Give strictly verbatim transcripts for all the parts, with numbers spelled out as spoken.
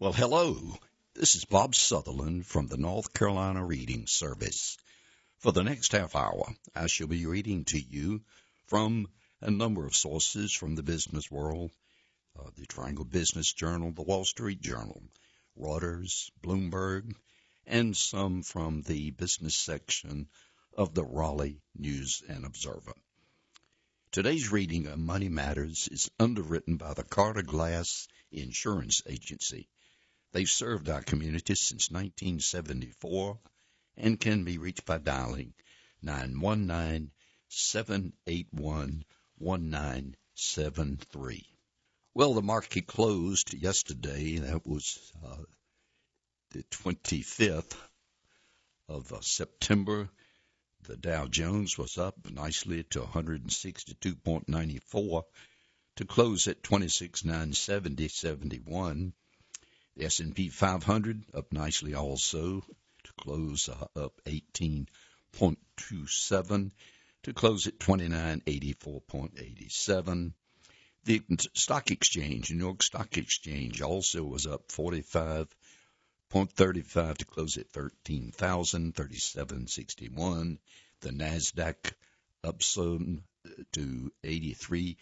Well, hello. This is Bob Sutherland from the North Carolina Reading Service. For the next half hour, I shall be reading to you from a number of sources from the business world, uh, the Triangle Business Journal, the Wall Street Journal, Reuters, Bloomberg, and some from the business section of the Raleigh News and Observer. Today's reading of Money Matters is underwritten by the Carter Glass Insurance Agency. They've served our community since nineteen seventy-four and can be reached by dialing nine one nine, seven eight one, one nine seven three. Well, the market closed yesterday. That was uh, the twenty-fifth of uh, September. The Dow Jones was up nicely to one hundred sixty-two point nine four to close at twenty-six thousand nine hundred seventy point seven one. The S and P five hundred up nicely also to close uh, up eighteen point two seven to close at twenty-nine thousand eighty-four point eight seven. The stock exchange, New York Stock Exchange, also was up forty-five point three five to close at thirteen thousand thirty-seven point six one. The NASDAQ up some to eighty-three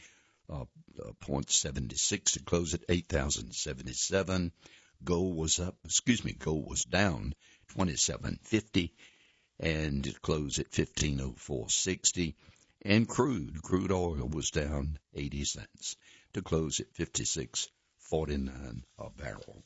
point seven six to close at eight thousand seventy-seven. Gold was up, excuse me, gold was down twenty-seven fifty and it closed at fifteen oh four sixty. And crude, crude oil was down eighty cents to close at fifty-six forty-nine a barrel.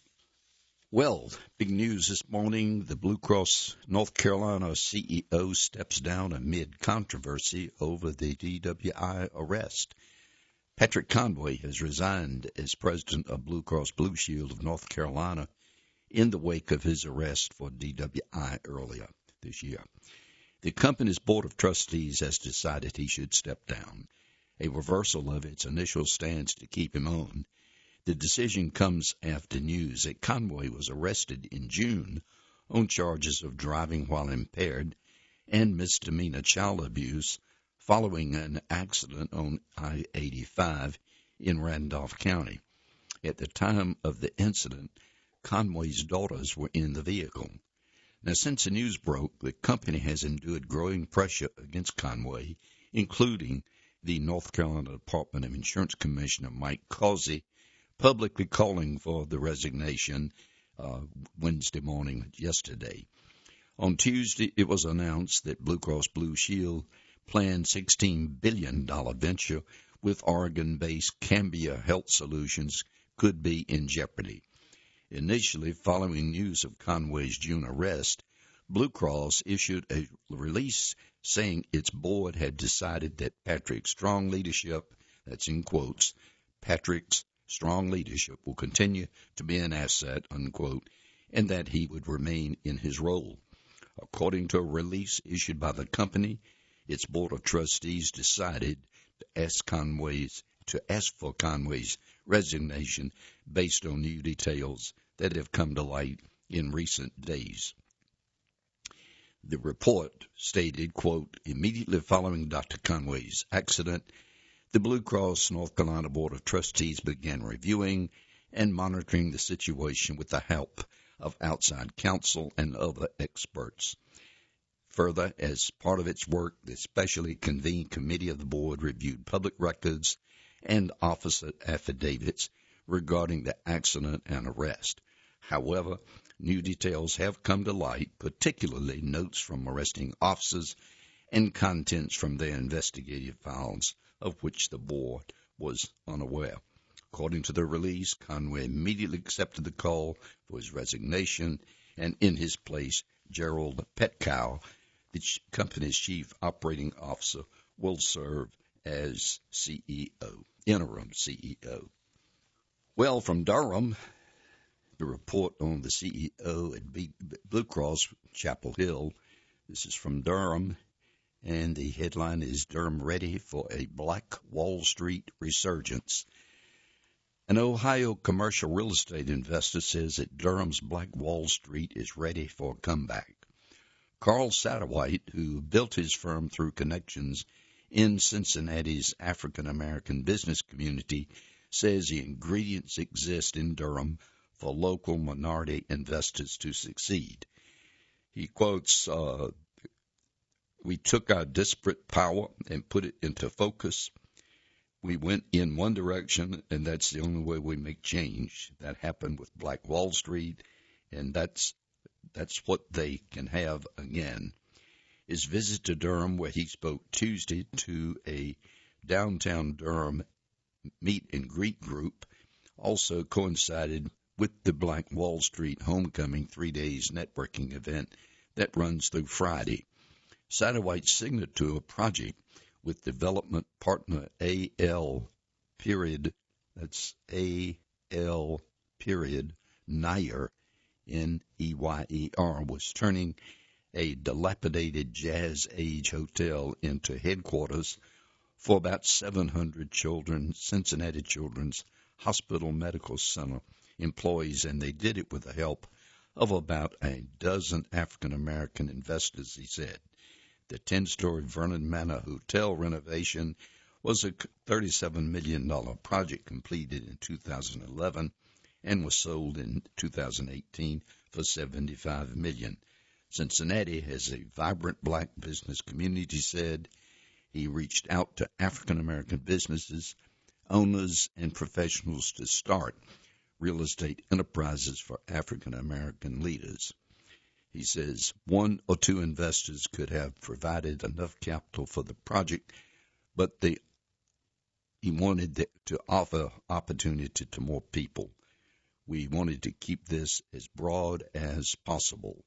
Well, big news this morning. The Blue Cross North Carolina C E O steps down amid controversy over the D W I arrest. Patrick Conway has resigned as president of Blue Cross Blue Shield of North Carolina in the wake of his arrest for D W I earlier this year. The company's board of trustees has decided he should step down, a reversal of its initial stance to keep him on. The decision comes after news that Conway was arrested in June on charges of driving while impaired and misdemeanor child abuse following an accident on I eighty-five in Randolph County. At the time of the incident, Conway's daughters were in the vehicle. Now, since the news broke, the company has endured growing pressure against Conway, including the North Carolina Department of Insurance Commissioner Mike Causey publicly calling for the resignation uh, Wednesday morning yesterday. On Tuesday, it was announced that Blue Cross Blue Shield planned sixteen billion dollars venture with Oregon-based Cambia Health Solutions could be in jeopardy. Initially, following news of Conway's June arrest, Blue Cross issued a release saying its board had decided that Patrick's strong leadership, that's in quotes, Patrick's strong leadership will continue to be an asset, unquote, and that he would remain in his role. According to a release issued by the company, its board of trustees decided to ask Conway's to ask for Conway's resignation based on new details that have come to light in recent days. The report stated, quote, immediately following Doctor Conway's accident, the Blue Cross North Carolina Board of Trustees began reviewing and monitoring the situation with the help of outside counsel and other experts. Further, as part of its work, the specially convened committee of the board reviewed public records and officer affidavits regarding the accident and arrest. However, new details have come to light, particularly notes from arresting officers and contents from their investigative files, of which the board was unaware. According to the release, Conway immediately accepted the call for his resignation, and in his place, Gerald Petkow, the company's chief operating officer, will serve as C E O, interim C E O. Well, from Durham, the report on the C E O at Blue Cross Chapel Hill. This is from Durham, and the headline is Durham Ready for a Black Wall Street Resurgence. An Ohio commercial real estate investor says that Durham's Black Wall Street is ready for a comeback. Carl Satterwhite, who built his firm through connections in Cincinnati's African-American business community, says the ingredients exist in Durham for local minority investors to succeed. He quotes, uh, we took our disparate power and put it into focus. We went in one direction, and that's the only way we make change. That happened with Black Wall Street, and that's that's what they can have again. His visit to Durham, where he spoke Tuesday to a downtown Durham meet and greet group, also coincided with the Black Wall Street Homecoming three days networking event that runs through Friday. Satterwhite's signature project with development partner A L period, that's A L period, Neyer, N E Y E R, was turning a dilapidated Jazz Age hotel into headquarters for about seven hundred children, Cincinnati Children's Hospital Medical Center employees, and they did it with the help of about a dozen African-American investors, he said. The ten-story Vernon Manor hotel renovation was a thirty-seven million dollars project completed in two thousand eleven and was sold in two thousand eighteen for seventy-five million dollars. Cincinnati has a vibrant black business community, said. He reached out to African-American businesses, owners, and professionals to start real estate enterprises for African-American leaders. He says one or two investors could have provided enough capital for the project, but they, he wanted to offer opportunity to more people. We wanted to keep this as broad as possible.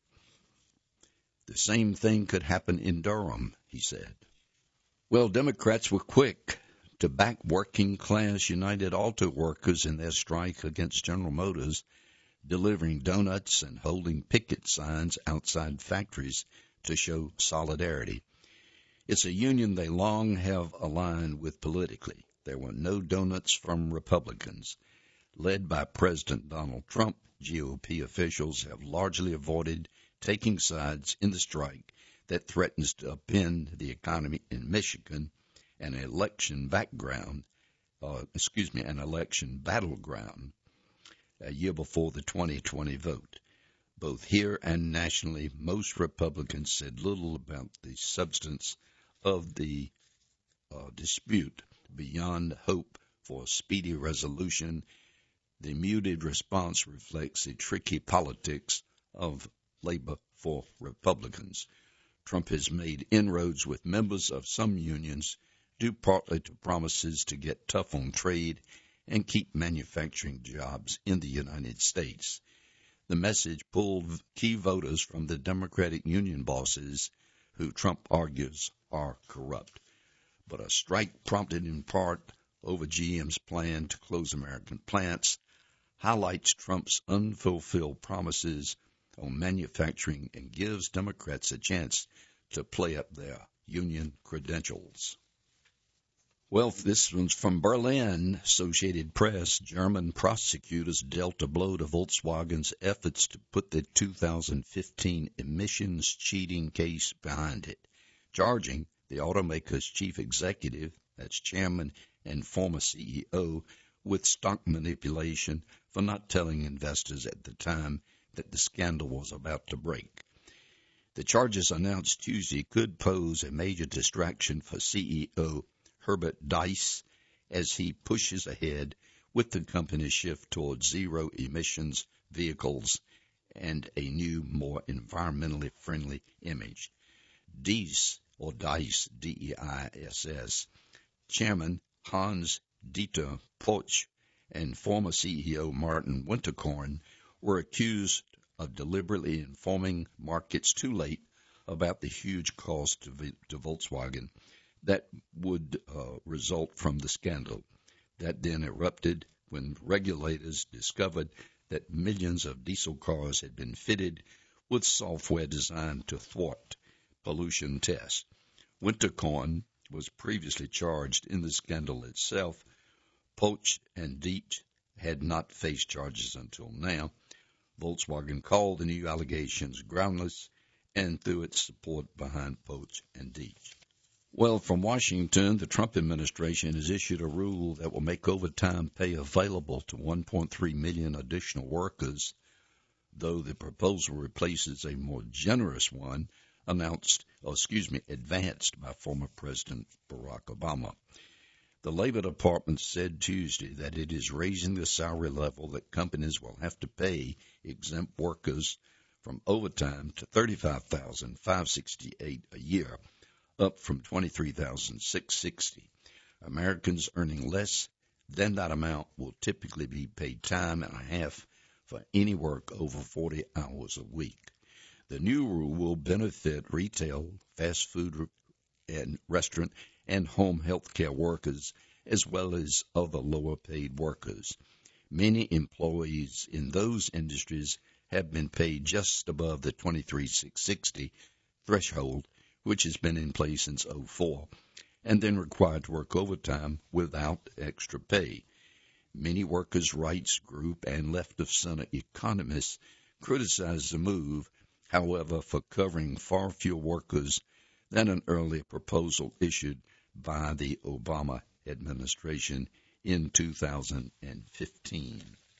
The same thing could happen in Durham, he said. Well, Democrats were quick to back working-class United Auto Workers in their strike against General Motors, delivering donuts and holding picket signs outside factories to show solidarity. It's a union they long have aligned with politically. There were no donuts from Republicans. Led by President Donald Trump, G O P officials have largely avoided taking sides in the strike that threatens to upend the economy in Michigan, an election background, uh, excuse me, an election battleground, a year before the twenty twenty vote. Both here and nationally, most Republicans said little about the substance of the uh, dispute beyond hope for a speedy resolution. The muted response reflects the tricky politics of labor for Republicans. Trump has made inroads with members of some unions due partly to promises to get tough on trade and keep manufacturing jobs in the United States. The message pulled key voters from the Democratic union bosses, who Trump argues are corrupt. But a strike prompted in part over G M's plan to close American plants highlights Trump's unfulfilled promises on manufacturing and gives Democrats a chance to play up their union credentials. Well, this one's from Berlin. Associated Press. German prosecutors dealt a blow to Volkswagen's efforts to put the two thousand fifteen emissions cheating case behind it, charging the automaker's chief executive, that's chairman and former C E O, with stock manipulation for not telling investors at the time that the scandal was about to break. The charges announced Tuesday could pose a major distraction for C E O Herbert Diess as he pushes ahead with the company's shift towards zero emissions vehicles and a new, more environmentally friendly image. Diess, or Diess, D E I S S, chairman Hans-Dieter Poch and former C E O Martin Winterkorn were accused of deliberately informing markets too late about the huge cost to, to Volkswagen that would uh, result from the scandal. That then erupted when regulators discovered that millions of diesel cars had been fitted with software designed to thwart pollution tests. Winterkorn was previously charged in the scandal itself. Poch and Dietz had not faced charges until now. Volkswagen called the new allegations groundless and threw its support behind Poch and Dietz. Well, from Washington, the Trump administration has issued a rule that will make overtime pay available to one point three million additional workers, though the proposal replaces a more generous one announced, or excuse me, advanced by former President Barack Obama. The Labor Department said Tuesday that it is raising the salary level that companies will have to pay exempt workers from overtime to thirty-five thousand five hundred sixty-eight dollars a year, up from twenty-three thousand six hundred sixty dollars. Americans earning less than that amount will typically be paid time and a half for any work over forty hours a week. The new rule will benefit retail, fast food and restaurant, and home health care workers, as well as other lower-paid workers. Many employees in those industries have been paid just above the twenty-three thousand six hundred sixty dollars threshold, which has been in place since oh four, and then required to work overtime without extra pay. Many workers' rights group and left-of-center economists criticize the move, however, for covering far fewer workers than an earlier proposal issued by the Obama administration in two thousand fifteen.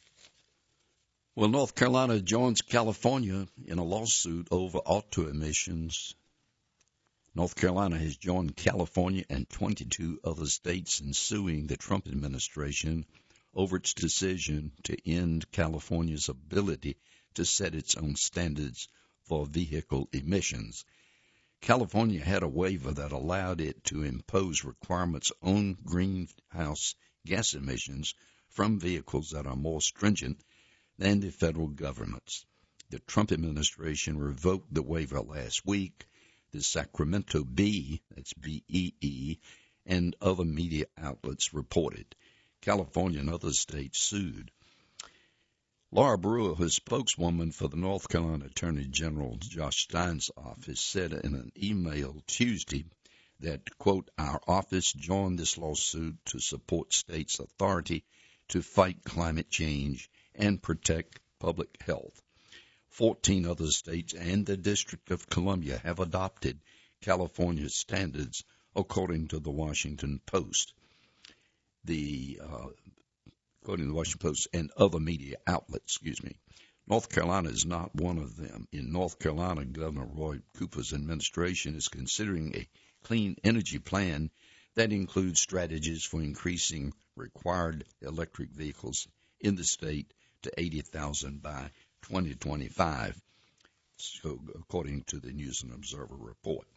Well, North Carolina joins California in a lawsuit over auto emissions. North Carolina has joined California and twenty-two other states in suing the Trump administration over its decision to end California's ability to set its own standards for vehicle emissions. California had a waiver that allowed it to impose requirements on greenhouse gas emissions from vehicles that are more stringent than the federal government's. The Trump administration revoked the waiver last week. The Sacramento Bee, that's B E E, and other media outlets reported. California and other states sued. Laura Brewer, his spokeswoman for the North Carolina Attorney General Josh Stein's office, said in an email Tuesday that, quote, our office joined this lawsuit to support states' authority to fight climate change and protect public health. Fourteen other states and the District of Columbia have adopted California's standards, according to the Washington Post. The uh, according to the Washington Post and other media outlets, excuse me. North Carolina is not one of them. In North Carolina, Governor Roy Cooper's administration is considering a clean energy plan that includes strategies for increasing required electric vehicles in the state to eighty thousand by twenty twenty-five, so according to the News and Observer report.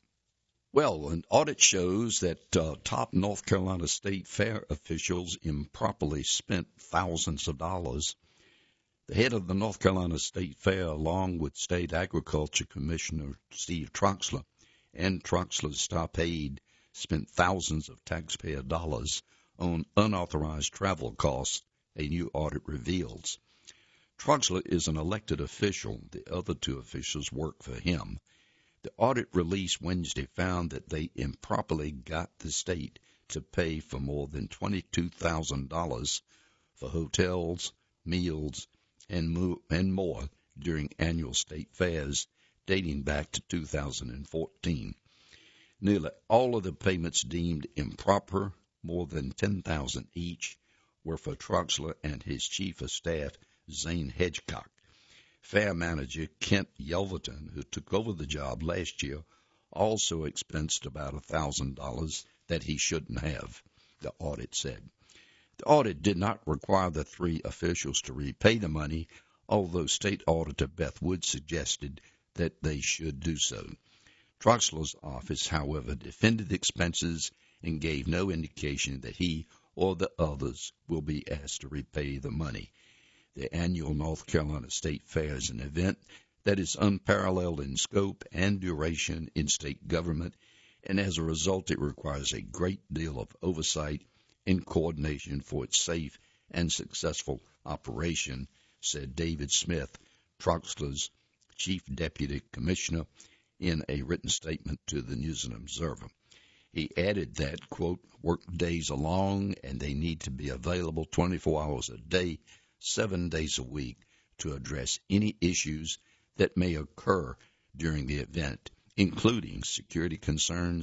Well, an audit shows that uh, top North Carolina State Fair officials improperly spent thousands of dollars. The head of the North Carolina State Fair, along with State Agriculture Commissioner Steve Troxler and Troxler's top aide, spent thousands of taxpayer dollars on unauthorized travel costs, a new audit reveals. Troxler is an elected official. The other two officials work for him. The audit released Wednesday found that they improperly got the state to pay for more than twenty-two thousand dollars for hotels, meals, and, mo- and more during annual state fairs dating back to two thousand fourteen. Nearly all of the payments deemed improper, more than ten thousand dollars each, were for Troxler and his chief of staff, Zane Hedgecock. Fair manager Kent Yelverton, who took over the job last year, also expensed about one thousand dollars that he shouldn't have, the audit said. The audit did not require the three officials to repay the money, although State Auditor Beth Wood suggested that they should do so. Troxler's office, however, defended the expenses and gave no indication that he or the others will be asked to repay the money. The annual North Carolina State Fair is an event that is unparalleled in scope and duration in state government, and as a result it requires a great deal of oversight and coordination for its safe and successful operation, said David Smith, Troxler's Chief Deputy Commissioner, in a written statement to the News and Observer. He added that, quote, work days are long and they need to be available twenty-four hours a day, seven days a week to address any issues that may occur during the event, including security concerns,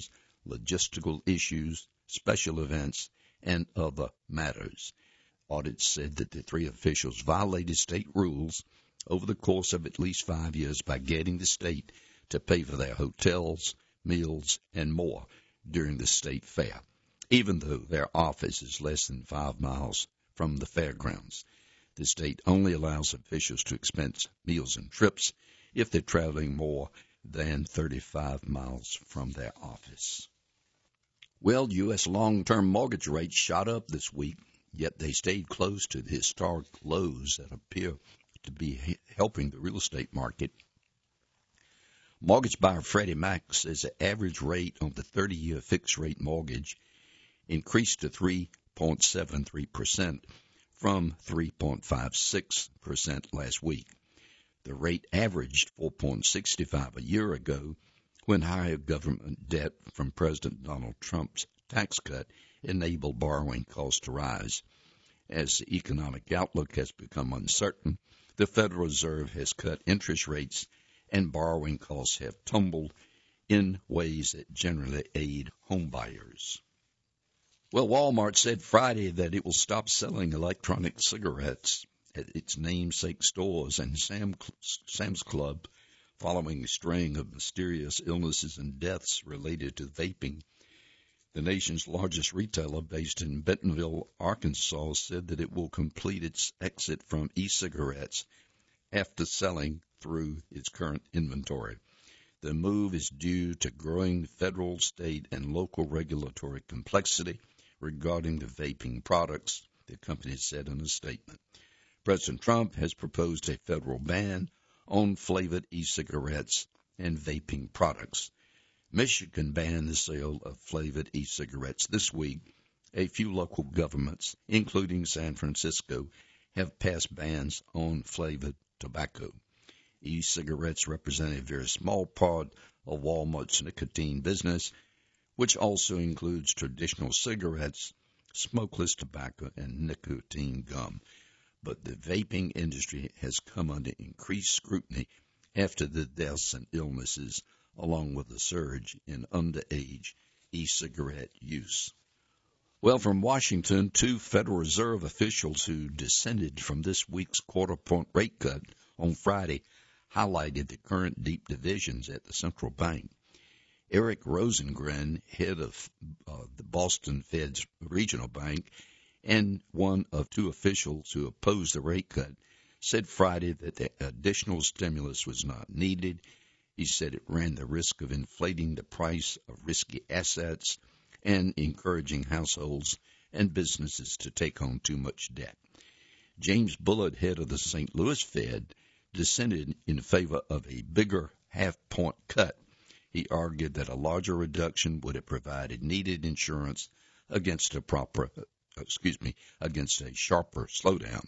logistical issues, special events, and other matters. Audits said that the three officials violated state rules over the course of at least five years by getting the state to pay for their hotels, meals, and more during the state fair, even though their office is less than five miles from the fairgrounds. The state only allows officials to expense meals and trips if they're traveling more than thirty-five miles from their office. Well, U S long-term mortgage rates shot up this week, yet they stayed close to the historic lows that appear to be helping the real estate market. Mortgage buyer Freddie Mac says the average rate on the thirty-year fixed-rate mortgage increased to three point seven three percent from three point five six percent last week. The rate averaged four point six five a year ago when higher government debt from President Donald Trump's tax cut enabled borrowing costs to rise. As the economic outlook has become uncertain, the Federal Reserve has cut interest rates and borrowing costs have tumbled in ways that generally aid homebuyers. Well, Walmart said Friday that it will stop selling electronic cigarettes at its namesake stores and Sam, Sam's Club following a string of mysterious illnesses and deaths related to vaping. The nation's largest retailer, based in Bentonville, Arkansas, said that it will complete its exit from e-cigarettes after selling through its current inventory. The move is due to growing federal, state, and local regulatory complexity regarding the vaping products, the company said in a statement. President Trump has proposed a federal ban on flavored e-cigarettes and vaping products. Michigan banned the sale of flavored e-cigarettes this week. A few local governments, including San Francisco, have passed bans on flavored tobacco. E-cigarettes represent a very small part of Walmart's nicotine business, which also includes traditional cigarettes, smokeless tobacco, and nicotine gum. But the vaping industry has come under increased scrutiny after the deaths and illnesses, along with a surge in underage e-cigarette use. Well, from Washington, two Federal Reserve officials who dissented from this week's quarter-point rate cut on Friday highlighted the current deep divisions at the central bank. Eric Rosengren, head of uh, the Boston Fed's regional bank, and one of two officials who opposed the rate cut, said Friday that the additional stimulus was not needed. He said it ran the risk of inflating the price of risky assets and encouraging households and businesses to take on too much debt. James Bullard, head of the Saint Louis Fed, dissented in favor of a bigger half-point cut. He argued that a larger reduction would have provided needed insurance against a proper, excuse me, against a sharper slowdown.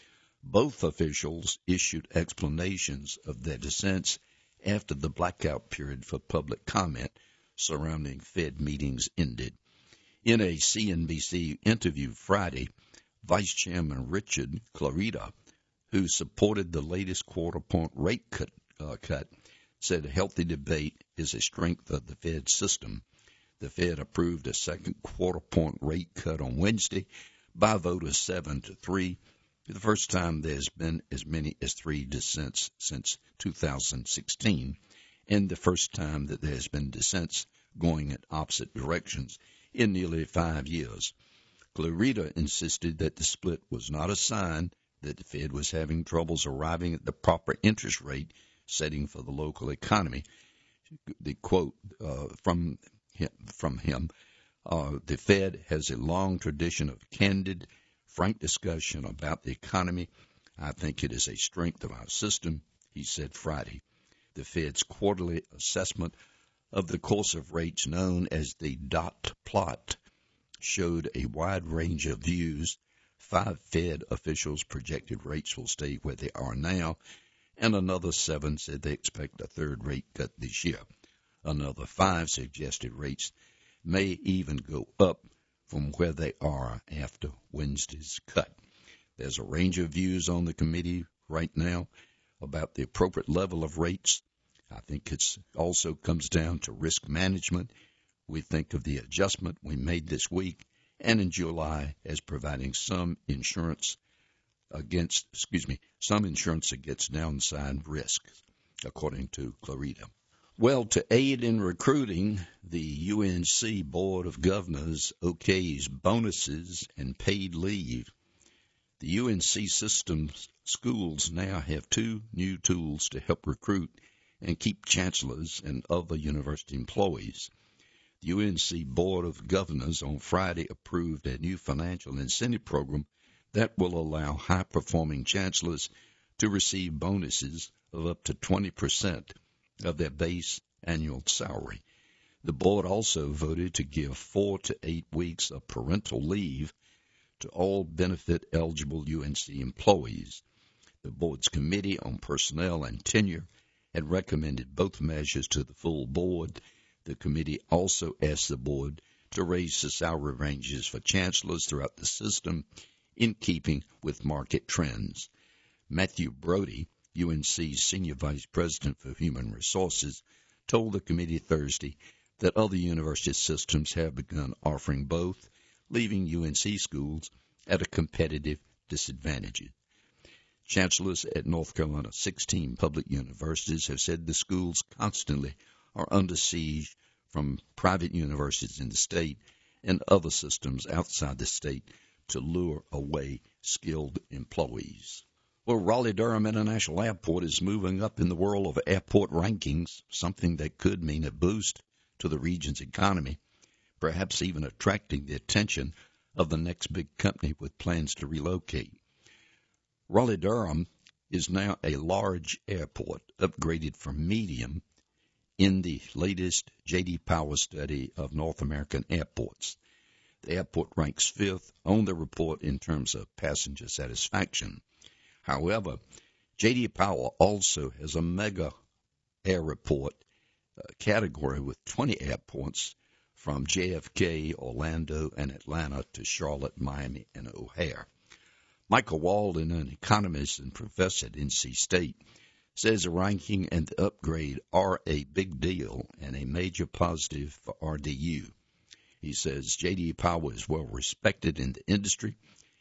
Both officials issued explanations of their dissents after the blackout period for public comment surrounding Fed meetings ended. In a C N B C interview Friday, Vice Chairman Richard Clarida, who supported the latest quarter-point rate cut, uh, cut, said a healthy debate is a strength of the Fed system. The Fed approved a second quarter-point rate cut on Wednesday by a vote of seven to three, the first time there's been as many as three dissents since two thousand sixteen, and the first time that there's been dissents going in opposite directions in nearly five years. Clarida insisted that the split was not a sign that the Fed was having troubles arriving at the proper interest rate setting for the local economy. The quote uh, from him, from him uh, the Fed has a long tradition of candid, frank discussion about the economy. I think it is a strength of our system, he said Friday. The Fed's quarterly assessment of the course of rates, known as the dot plot, showed a wide range of views. Five Fed officials projected rates will stay where they are now, and another seven said they expect a third rate cut this year. Another five suggested rates may even go up from where they are after Wednesday's cut. There's a range of views on the committee right now about the appropriate level of rates. I think it also comes down to risk management, We think of the adjustment we made this week and in July as providing some insurance against, excuse me, some insurance against downside risk, according to Clarita. Well, to aid in recruiting, the U N C Board of Governors okays bonuses and paid leave. The U N C system's schools now have two new tools to help recruit and keep chancellors and other university employees. The U N C Board of Governors on Friday approved a new financial incentive program that will allow high-performing chancellors to receive bonuses of up to twenty percent of their base annual salary. The board also voted to give four to eight weeks of parental leave to all benefit-eligible U N C employees. The board's Committee on Personnel and Tenure had recommended both measures to the full board. The committee also asked the board to raise the salary ranges for chancellors throughout the system in keeping with market trends. Matthew Brody, U N C's Senior Vice President for Human Resources, told the committee Thursday that other university systems have begun offering both, leaving U N C schools at a competitive disadvantage. Chancellors at North Carolina's sixteen public universities have said the schools constantly are under siege from private universities in the state and other systems outside the state to lure away skilled employees. Well, Raleigh-Durham International Airport is moving up in the world of airport rankings, something that could mean a boost to the region's economy, perhaps even attracting the attention of the next big company with plans to relocate. Raleigh-Durham is now a large airport, upgraded from medium in the latest J D Power study of North American airports. The airport ranks fifth on the report in terms of passenger satisfaction. However, J D Power also has a mega air report uh, category with twenty airports from J F K, Orlando, and Atlanta to Charlotte, Miami, and O'Hare. Michael Walden, an economist and professor at N C State, says the ranking and the upgrade are a big deal and a major positive for R D U. He says J D Power is well respected in the industry,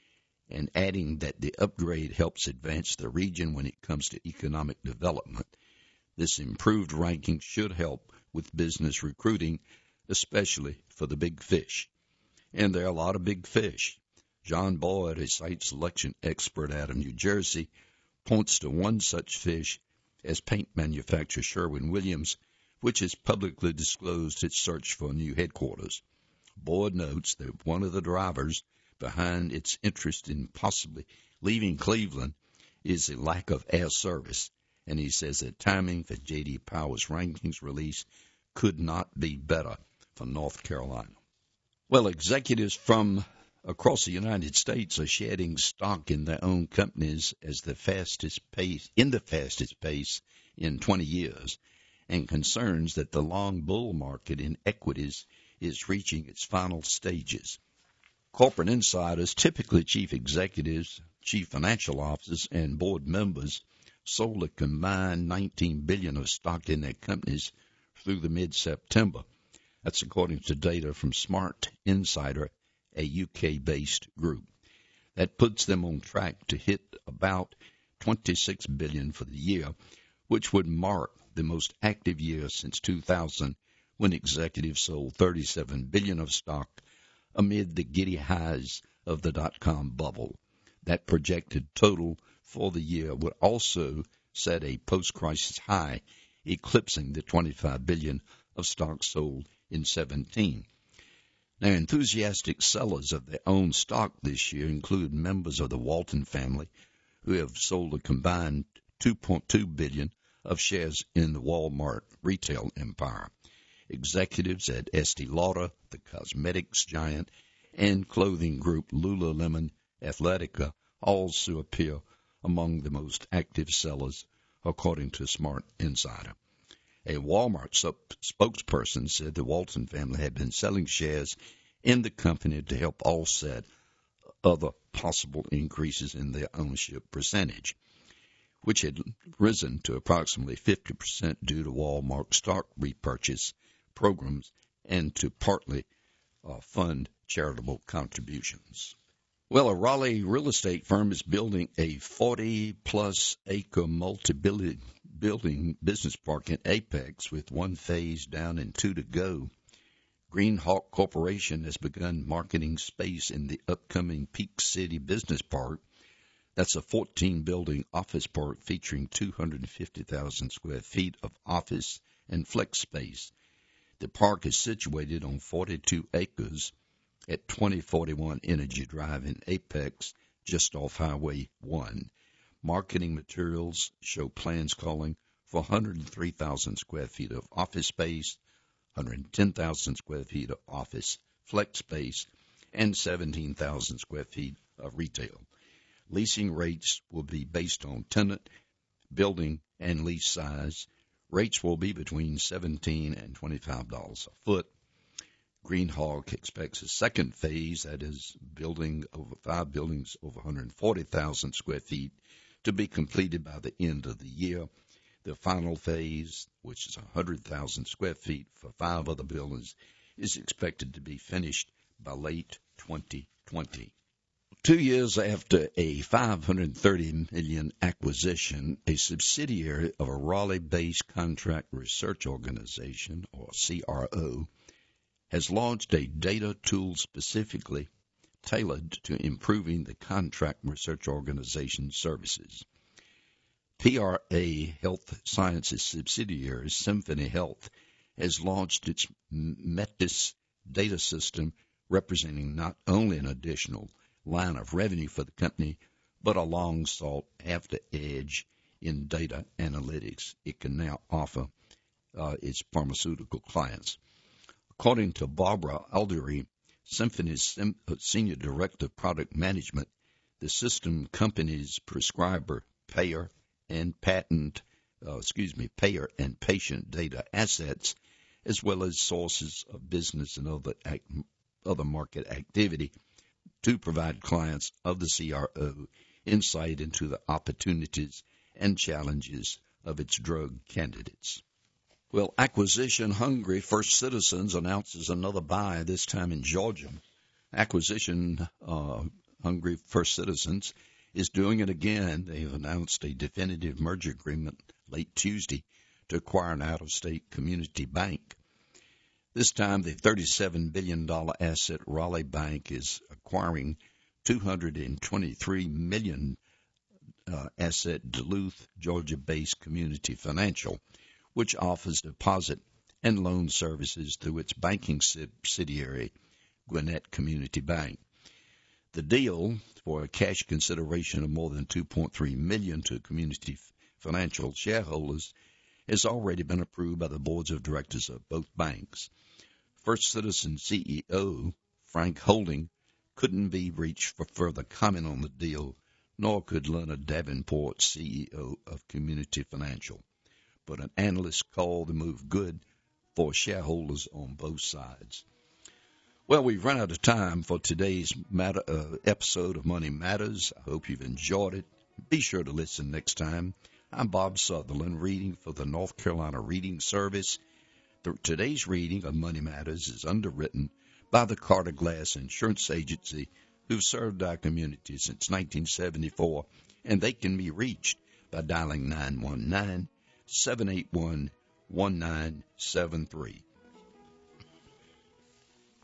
and adding that the upgrade helps advance the region when it comes to economic development. This improved ranking should help with business recruiting, especially for the big fish. And there are a lot of big fish. John Boyd, a site selection expert out of New Jersey, points to one such fish as paint manufacturer Sherwin-Williams, which has publicly disclosed its search for a new headquarters. Boyd notes that one of the drivers behind its interest in possibly leaving Cleveland is a lack of air service, and he says that timing for J D Power's rankings release could not be better for North Carolina. Well, executives from across the United States are shedding stock in their own companies as the fastest pace in the fastest pace in twenty years, and concerns that the long bull market in equities is reaching its final stages. Corporate insiders, typically chief executives, chief financial officers, and board members, sold a combined nineteen billion dollars of stock in their companies through the mid-September. That's according to data from Smart Insider, a U K-based group. That puts them on track to hit about twenty-six billion dollars for the year, which would mark the most active year since two thousand, when executives sold thirty-seven billion dollars of stock amid the giddy highs of the dot-com bubble. That projected total for the year would also set a post-crisis high, eclipsing the twenty-five billion dollars of stock sold in seventeen. Now, enthusiastic sellers of their own stock this year include members of the Walton family, who have sold a combined two point two billion dollars of shares in the Walmart retail empire. Executives at Estee Lauder, the cosmetics giant, and clothing group Lululemon Athletica also appear among the most active sellers, according to Smart Insider. A Walmart spokesperson said the Walton family had been selling shares in the company to help offset other possible increases in their ownership percentage, which had risen to approximately fifty percent due to Walmart's stock repurchase programs and to partly uh, fund charitable contributions. Well, a Raleigh real estate firm is building a forty-plus acre multi-building business park in Apex with one phase down and two to go. Greenhawk Corporation has begun marketing space in the upcoming Peak City Business Park. That's a fourteen-building office park featuring two hundred fifty thousand square feet of office and flex space. The park is situated on forty-two acres at twenty forty-one Energy Drive in Apex, just off Highway one. Marketing materials show plans calling for one hundred three thousand square feet of office space, one hundred ten thousand square feet of office flex space, and seventeen thousand square feet of retail. Leasing rates will be based on tenant, building, and lease size. Rates will be between seventeen dollars and twenty-five dollars a foot. Greenhawk expects a second phase, that is, building over five buildings over one hundred forty thousand square feet, to be completed by the end of the year. The final phase, which is one hundred thousand square feet for five other buildings, is expected to be finished by late twenty twenty. Two years after a five hundred thirty million dollars acquisition, a subsidiary of a Raleigh-based contract research organization, or C R O, has launched a data tool specifically tailored to improving the contract research organization services. P R A Health Sciences subsidiary Symphony Health has launched its Metis data system, representing not only an additional line of revenue for the company, but a long-sought-after edge in data analytics it can now offer uh, its pharmaceutical clients. According to Barbara Aldery, Symphony's Senior Director of Product Management, the system company's prescriber, payer, and patent, uh, excuse me, payer and patient data assets, as well as sources of business and other act, other market activity, to provide clients of the C R O insight into the opportunities and challenges of its drug candidates. Well, acquisition-hungry First Citizens announces another buy, this time in Georgia. Acquisition-hungry uh, First Citizens is doing it again. They have announced a definitive merger agreement late Tuesday to acquire an out-of-state community bank. This time, the thirty-seven billion dollars asset Raleigh Bank is acquiring two hundred twenty-three million dollars uh, asset Duluth, Georgia-based Community Financial, which offers deposit and loan services through its banking subsidiary, Gwinnett Community Bank. The deal, for a cash consideration of more than two point three million dollars to Community Financial shareholders, has already been approved by the boards of directors of both banks. First Citizen C E O Frank Holding couldn't be reached for further comment on the deal, nor could Leonard Davenport, C E O of Community Financial. But an analyst called the move good for shareholders on both sides. Well, we've run out of time for today's matter, uh, episode of Money Matters. I hope you've enjoyed it. Be sure to listen next time. I'm Bob Sutherland, reading for the North Carolina Reading Service. The, today's reading of Money Matters is underwritten by the Carter Glass Insurance Agency, who've served our community since nineteen seventy-four, and they can be reached by dialing nine one nine, seven eight one, one nine seven three.